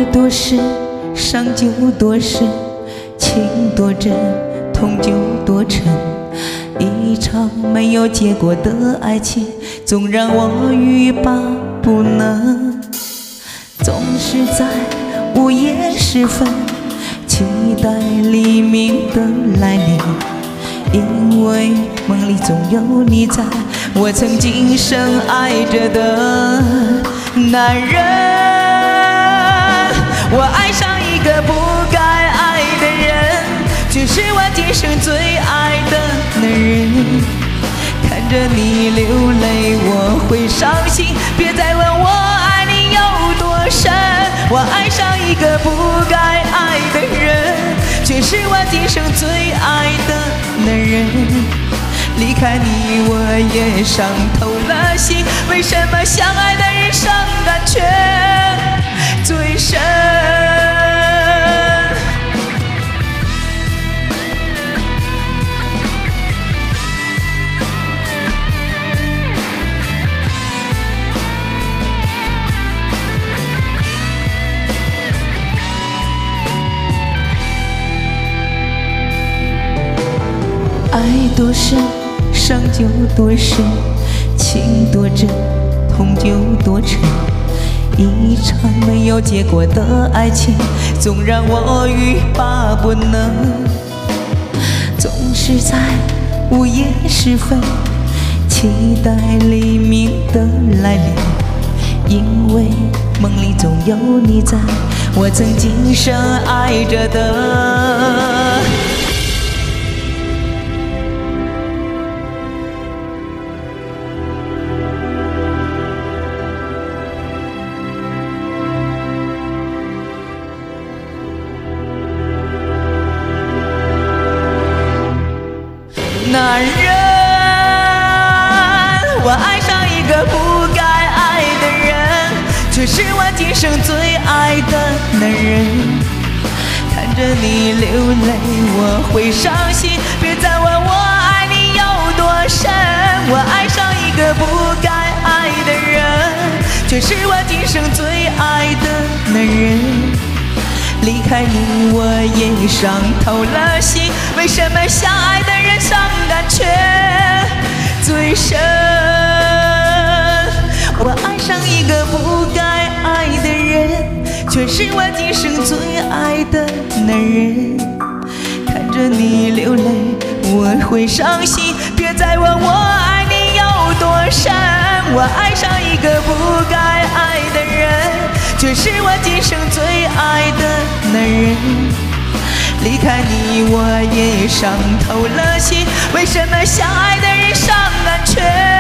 多深，伤就多深，情多真，痛就多沉。一场没有结果的爱情，总让我欲罢不能。总是在午夜时分，期待黎明的来临，因为梦里总有你在，我曾经深爱着的男人。我爱上一个不该爱的人，却是我今生最爱的男人。看着你流泪我会伤心，别再问我爱你有多深。我爱上一个不该爱的人，却是我今生最爱的男人。离开你我也伤透了心，为什么相爱的人伤感却最深？爱多深，伤就多深，情多真，痛就多沉。一场没有结果的爱情，总让我欲罢不能。总是在午夜时分，期待黎明的来临，因为梦里总有你在，我曾经深爱着的男人。我爱上一个不该爱的人，却是我今生最爱的男人。看着你流泪我会伤心，别再问我爱你有多深。我爱上一个不该爱的人，却是我今生最爱的男人。离开你我也伤透了心，为什么相爱的人伤感却最深？我爱上一个不该爱的人，却是我今生最爱的男人。看着你流泪我会伤心，别再问我爱你有多深。我爱上一个不该爱的人，却是我今生最爱的男人。离开你我也伤透了心，为什么相爱的人伤感却